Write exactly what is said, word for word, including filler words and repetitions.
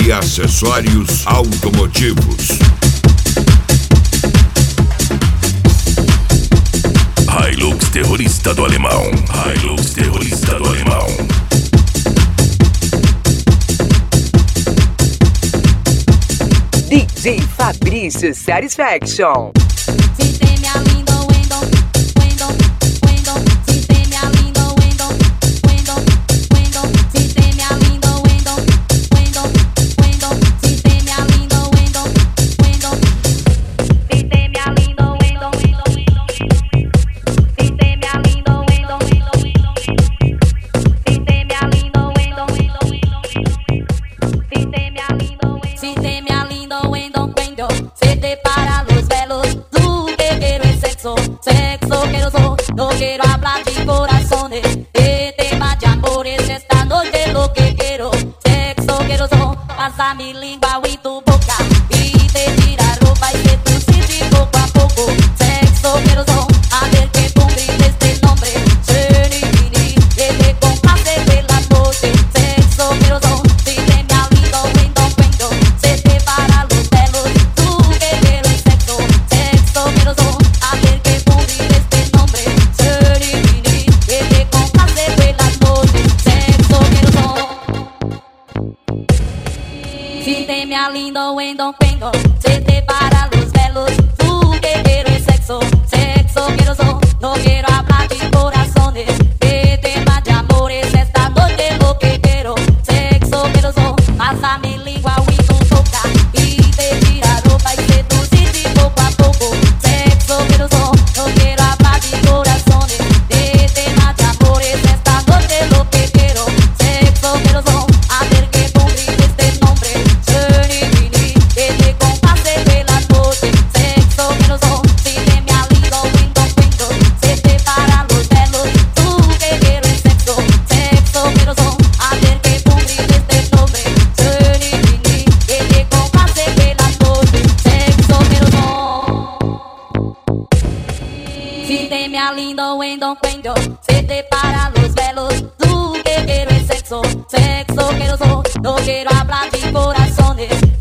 e acessórios automotivos. Hilux terrorista do alemão. Hilux terrorista do alemão. D J Fabrício Satisfaction. Sistema lindo, Wendon, Wendon, Wendon. Sistema lindo, Wendon, Wendon, Wendon. Sistema lindo, Wendon, Wendon, Wendon. Sistema lindo, Wendon, Wendon. Sistema lindo, Wendon, Wendon, Wendon. Sistema lindo, Wendon, Wendon, Wendon. Sistema lindo, Wendon, Wendon, Wendon. Sistema lindo, Sistema lindo, Wendon, Wendon. Se te para los velos, tú que quiero es sexo, sexo quiero so, no quiero hablar de corazones, de temas de amores, esta noche lo que quiero, sexo quiero so, pasa mi lengua y tu boca, y te tira ropa y que tú sientes poco a poco, sexo quiero so, a ver que tú grites este nombre, Jenny, Jenny, que te complace de la noche, sexo quiero so, sistema lindo, Wendon, Wendon, se te para los velos, tú que quieres sexo, sexo quiero so, a ver que tú grites este nombre, Jenny, Jenny, que te complace de la noche, sexo quiero so. Sistema lindo, Wendon, Wendon, se te para los velos, tú que quieres sexo, sexo quiero so, no quiero hablar de corazones, de temas de amores, esta noche lo que quiero, sexo quiero so, pasa mi lengua y tu boca, y te tira ropa y que tú sientes poco a poco, sexo quiero so, no quiero hablar de corazones, de temas de amores, esta noche lo que quiero, sexo quiero so, a ver que tú grites este nombre, Jenny, Jenny, que te complace de la noche, sexo quiero so, sistema lindo, Wendon, Wendon, se te para los velos, tú que quieres sexo, sexo quiero so, a ver que tú grites este nombre, Jenny, Jenny, que te complace de la noche, sexo quiero so. Sistema lindo, Wendon, Wendon, se te para los velos, tú que quieres sexo, sexo quiero so, no quiero hablar de corazones,